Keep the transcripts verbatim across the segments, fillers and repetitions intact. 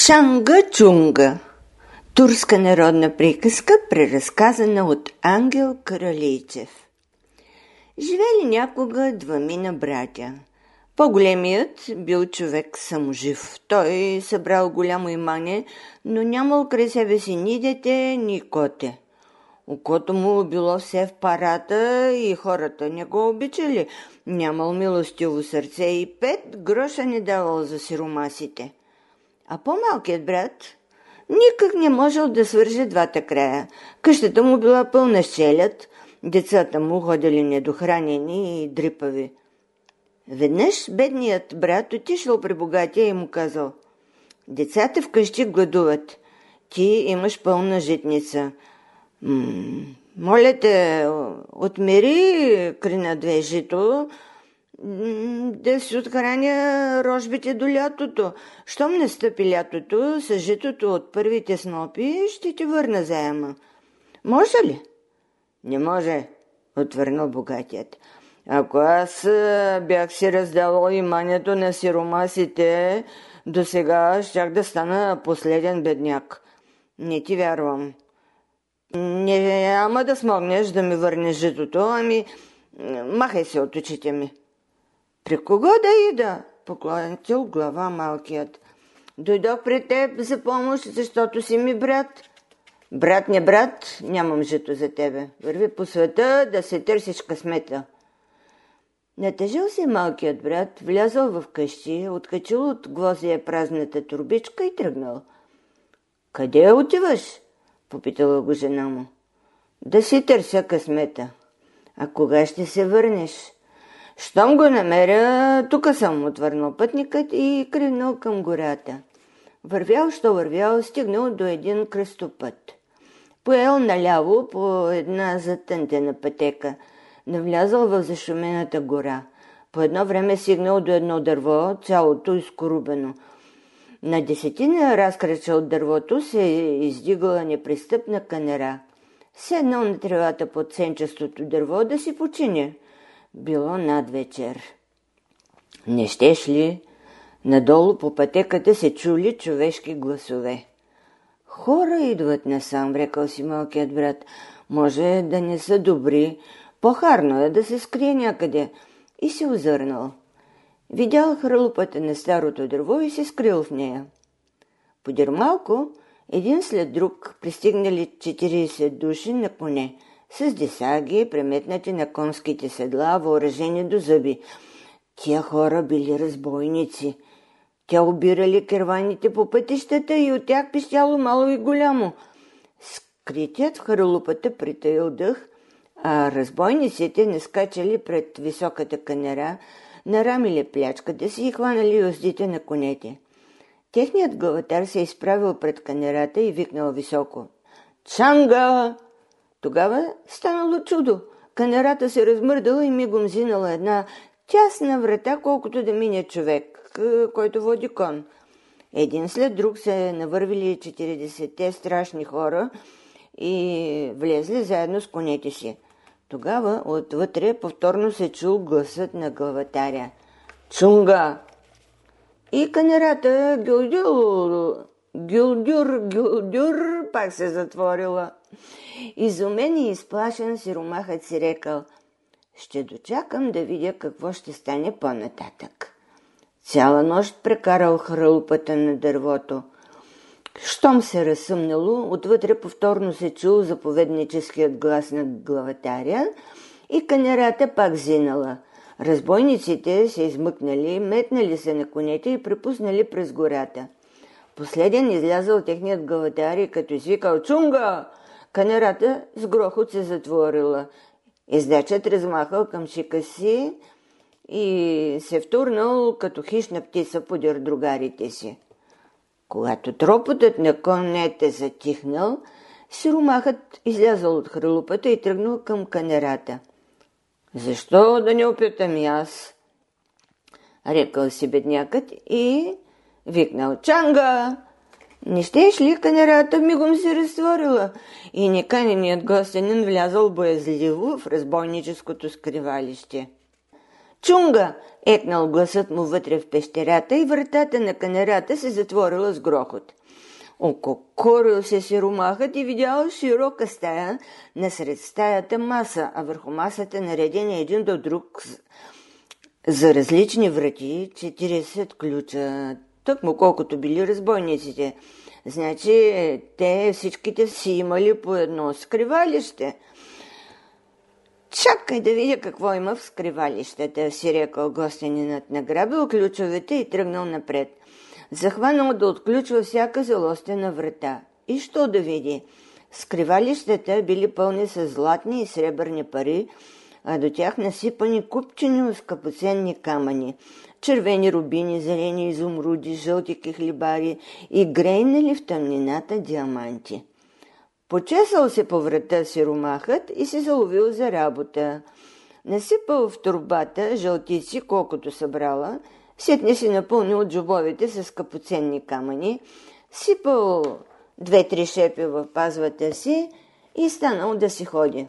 Чанга-чунга. Турска народна приказка, преразказана от Ангел Каралийчев. Живели някога двамина братя. По-големият бил човек саможив. Той събрал голямо имание, но нямал край себе си ни дете, ни коте. Окото му било все в парата и хората не го обичали. Нямал милостиво сърце и пет гроша не давал за сиромасите. А по-малкият брат никак не можел да свърже двата края. Къщата му била пълна с челяд, децата му ходили недохранени и дрипави. Веднъж бедният брат отишъл при богатия и му казал: „Децата вкъщи гладуват. Ти имаш пълна житница. М- моля те, отмери крина две жито, да си отхраня рожбите до лятото. Щом настъпи лятото, с житото от първите снопи ще ти върна заема. Може ли?“ „Не може“, отвърнал богатият. „Ако аз бях си раздавал имането на сиромасите, до сега щях да стана последен бедняк. Не ти вярвам. Няма да смогнеш да ми върнеш житото, ами махай се от очите ми.“ „При кого да ида?“ поклонил глава малкият. „Дойдох при теб за помощ, защото си ми брат.“ „Брат не брат, нямам жито за тебе. Върви по света да се търсиш късмета.“ Натъжил се малкият брат, влязъл в къщи, откачил от гвоздия празната турбичка и тръгнал. „Къде отиваш?“ попитала го жена му. „Да си търся късмета.“ „А кога ще се върнеш?“ „Щом го намеря, тука съм“, отвърнал пътникът и кривнал към гората. Вървял, що вървял, стигнал до един кръстопът. Поел наляво по една затънтена пътека, навлязал в зашумената гора. По едно време стигнал до едно дърво, цялото изкорубено. На десетина разкрача от дървото се издигала непристъпна канера. Седнал на тревата под сенчестото дърво да си почине. Било надвечер. Не щеш ли? Надолу по пътеката се чули човешки гласове. „Хора идват насам“, рекал си малкият брат. „Може да не са добри. По-харно е да се скрие някъде.“ И се озърнал. Видял хралупата на старото дърво и се скрил в нея. Подир малко, един след друг пристигнали четирийсет души на коне, с десаги, преметнати на конските седла, въоръжени до зъби. Тия хора били разбойници. Те обирали керваните по пътищата и от тях пищяло мало и голямо. Скритият в хралупата притаил дъх, а разбойниците не скачали пред високата канера, нарамили плячката си и хванали уздите на конете. Техният главатар се изправил пред канерата и викнал високо: „Чанга!“ Тогава станало чудо. Канерата се размърдала и мигом зинала една тясна врата, колкото да мине човек, който води кон. Един след друг се навървили четиридесетте страшни хора и влезли заедно с конете си. Тогава отвътре повторно се чул гласът на главатаря: „Чунга!“ И канерата гюлдюр, гюлдюр, гюлдюр пак се затворила. Изумен и изплашен сиромахът си рекал: „Ще дочакам да видя какво ще стане по-нататък.“ Цяла нощ прекарал хралупата на дървото. Щом се разсъмнало, отвътре повторно се чул заповедническият глас на главатаря и канерата пак зинала. Разбойниците се измъкнали, метнали се на конете и препуснали през гората. Последен излязъл техният главатар и като извикал: „Чунга!“, канерата с грохот се затворила. Издачът размахал към шика си и се втурнал като хищна птица подир другарите си. Когато тропотът на конете затихнал, сиромахът излязъл от хралупата и тръгнал към канерата. „Защо да не опитам и аз?“ рекал си беднякът и викнал: „Чанга!“ Не щеш ли, канерата мигом се разтворила и неканеният гостенин влязъл боязливо в разбойническото скривалище. „Чунга, Екнал гласът му вътре в пещерата и вратата на канарата се затворила с грохот. Ококорил се сиромахът и видял широка стая, насред стаята маса, а върху масата наредени един до друг за различни врати четиридесет ключа, тъкмо колкото били разбойниците. Значи те всичките си имали по едно скривалище. Чакай да видя какво има в скривалищата, си рекал гостенинът, награбил ключовете и тръгнал напред. Захванал да отключва всяка залостена врата. И що да види? Скривалищата били пълни с златни и сребърни пари, а до тях насипани купчени скъпоценни камъни, червени рубини, зелени изумруди, жълти кихлибари и грейнали в тъмнината диаманти. Почесал се по врата сиромахът и се заловил за работа. Насипал в турбата жълтици, колкото събрала, сетне си напълнил джобовете с скъпоценни камъни, сипал две-три шепи в пазвата си и станал да си ходи.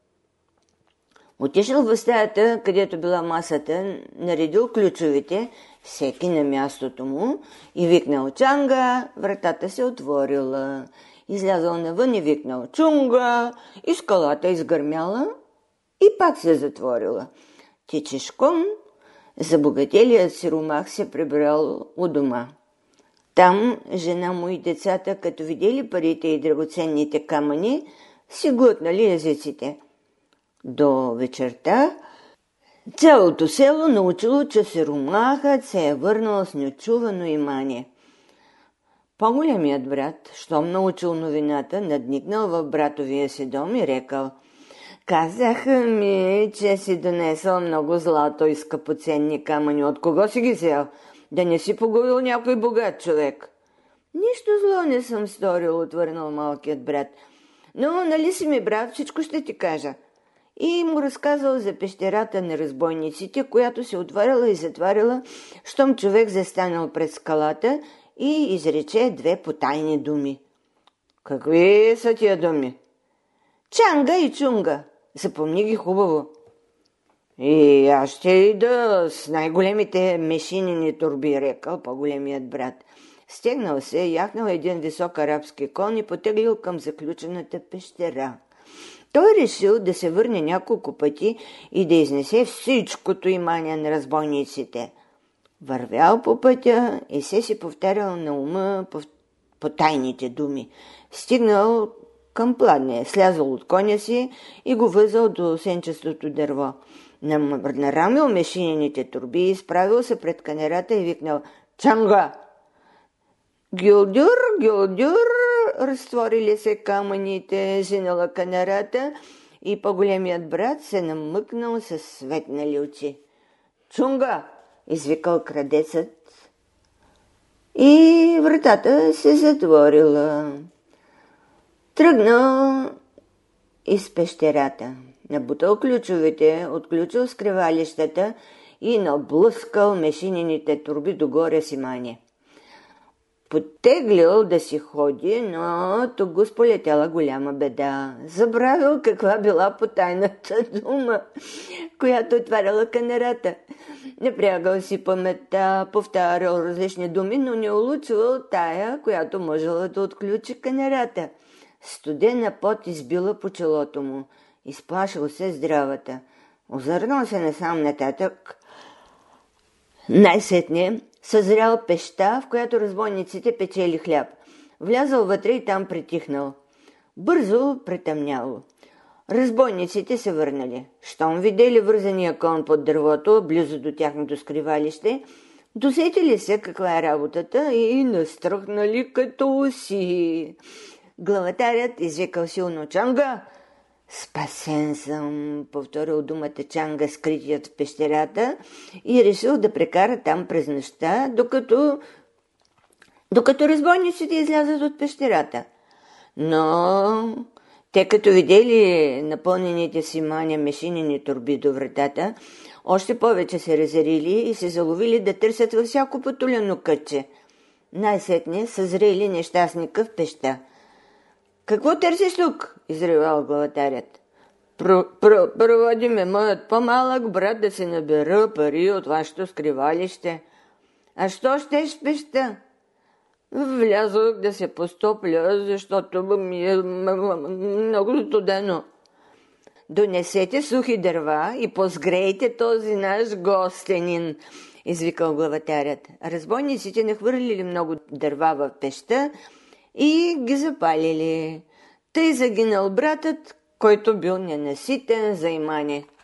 Отишъл в стаята, където била масата, наредил ключовите, всеки на мястото му, и викнал Чанга, вратата се отворила. Излязъл навън и викнал Чунга, и скалата изгърмяла и пак се затворила. Тичешком забогателият сиромах се прибрал у дома. Там жена му и децата, като видели парите и драгоценните камъни, си глътнали езиците. До вечерта цялото село научило, че сиромахът се е върнал с нечувано имание. По-големият брат, щом научил новината, надникнал в братовия си дом и рекал: казаха ми, че си донесъл много злато и скъпоценни камъни. От кого си ги взел? Да не си погубил някой богат човек? Нищо зло не съм сторил, отвърнал малкият брат. Но нали си ми брат, всичко ще ти кажа. И му разказал за пещерата на разбойниците, която се отваряла и затваряла, щом човек застанал пред скалата и изрече две потайни думи. Какви са тия думи? Чанга и Чунга. Запомни ги хубаво. И аз ще ида с най-големите мешинени турби, рекал по-големият брат. Стегнал се, яхнал един висок арабски кон и потеглил към заключената пещера. Той решил да се върне няколко пъти и да изнесе всичкото имание на разбойниците. Вървял по пътя и се си повтарял на ума по, по тайните думи. Стигнал към пладне, слязал от коня си и го възал до сенчестото дърво. Нарамил мешинените турби, изправил се пред канерата и викнал Чанга! Гюлдюр, гюлдюр! Разтворили се камъните, зинала канерата и по-големият брат се намъкнал със светнали очи. Чунга! Извикал крадецът и вратата се затворила. Тръгнал из пещерата, набутал ключовете, отключил скривалищата и наблъскал мешинените турби догоре си мане. Потеглил да си ходи, но тук го сполетяла голяма беда. Забравил каква била потайната дума, която отваряла канерата. Напрягал си паметта, повтарял различни думи, но не улучвал тая, която можела да отключи канерата. Студена пот избила по челото му. Изплашил се здравата. Озърнал се насам нататък. Най-сетне съзрял пеща, в която разбойниците печели хляб. Влязал вътре и там притихнал. Бързо претъмняло. Разбойниците се върнали. Щом видели вързания кон под дървото, близо до тяхното скривалище, досетили се каква е работата и настръхнали като уси. Главатарят извикал силно Чанга. Спасен съм, повторил думата Чанга, скритият в пещерата, и решил да прекара там през нощта, докато, докато разбойниците излязат от пещерата. Но те като видели напълнените си маня мешинени турби до вратата, още повече се разярили и се заловили да търсят във всяко потуляно кътче. Най-сетне съзрели нещастника в пеща. Какво търсиш тук? Изревал главатарят. Проводи ме моят по-малък брат да се набера пари от вашето скривалище. А що щеш пеща? Влязох да се постопля, защото ми е много студено. Донесете сухи дърва и позгрейте този наш гостенин, извикал главатарят. Разбойниците нахвърлили много дърва в пеща и ги запалили. Тъй загинал братът, който бил ненаситен за имане.